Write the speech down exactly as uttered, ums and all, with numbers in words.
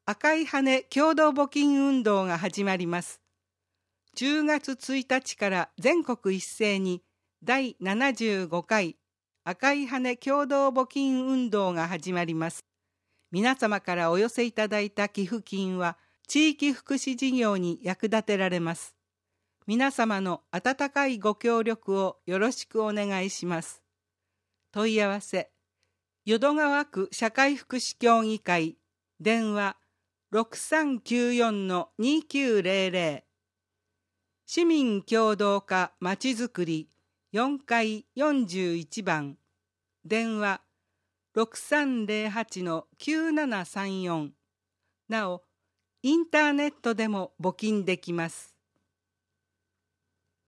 赤い羽共同募金運動が始まります。じゅうがつついたちから全国一斉にだいななじゅうごかい赤い羽共同募金運動が始まります。皆様からお寄せいただいた寄付金は地域福祉事業に役立てられます。皆様の温かいご協力をよろしくお願いします。問い合わせ、淀川区社会福祉協議会、電話ろくさんきゅうよんのにきゅうゼロゼロ、市民協働課まちづくりよんかいよんじゅういちばん、電話ろくさんゼロはちのきゅうななさんよん、なお、インターネットでも募金できます。